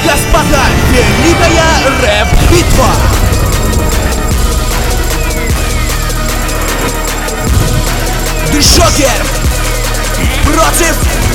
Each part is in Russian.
господа, великая рэп-битва! Джокер против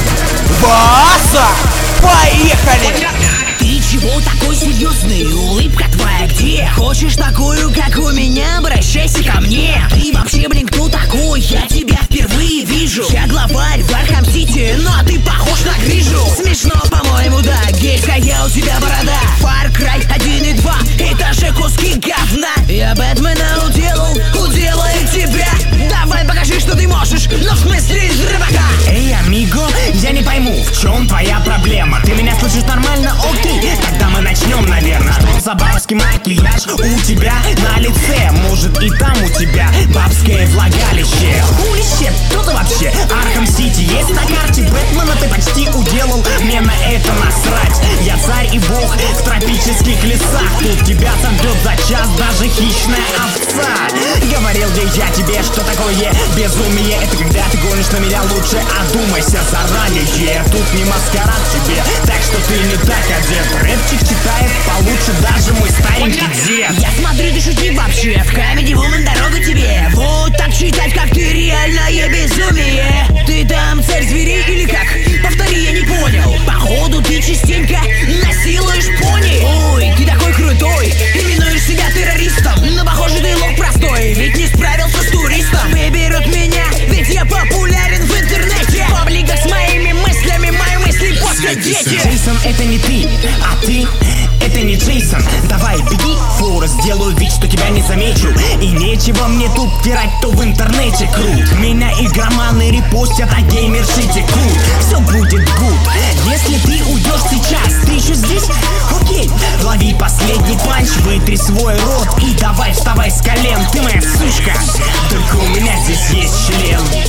Васа! Поехали! Ты чего такой серьезный? Улыбка твоя где? Хочешь такую, как у меня? Обращайся ко мне. Ты вообще, блин, кто такой? Я тебя впервые вижу. Я главарь в Архам-Сити, но ты похож на грижу. Смешно, по-моему, да. Гейская у тебя борода. Far Cry 1 и 2, это же куски говна. Я Бэтмена уделаю тебя. Давай покажи, что ты можешь, но в смысле из рыбака. Эй, амиго, я не пойму, в чем твоя проблема? Ты меня слышишь нормально? Окей, тогда мы начнем, наверное. Что за бабский макияж у тебя на лице? Может, и там у тебя бабское влагалище? Улище, кто ты вообще? Архам-Сити есть на карте? Бэтмена ты почти уделал, мне на это насрать. Я царь и бог в тропических лесах. Тут тебя сожрет за час даже хищная овца. Говорил ли я тебе, что такое безумие? Это когда ты гонишь на меня, лучше одумайся заранее. Тут не маскарад тебе, так что ты не так одет. Рэпчик читает получше даже мой старенький дед. Я смотрю, ты шути вообще. В Comedy Woman дорога тебе. Вот так читать, как ты, реальное безумие. Ты там царь зверей или как? Повтори, я не понял. Походу ты частенько насилуешь пони. Ой, ты такой крутой, именуешь себя террористом. Но похоже ты лох простой, ведь не справился с туристом. Выберут меня, ведь я популярен в интернете. Паблика с моими мыслями, мои мысли после дети. Джейсон, это не ты, а ты это не Джейсон. Давай, беги, фора, сделаю вид, что тебя не замечу. И нечего мне тут тирать, то в интернете крут. Меня игроманы репостят, а геймерши текут. Все будет гуд, если ты уйдешь сейчас. Ты еще здесь? Окей, лови последний панч, вытри свой рот и давай вставай с колен. Ты моя сучка, только у меня здесь есть член.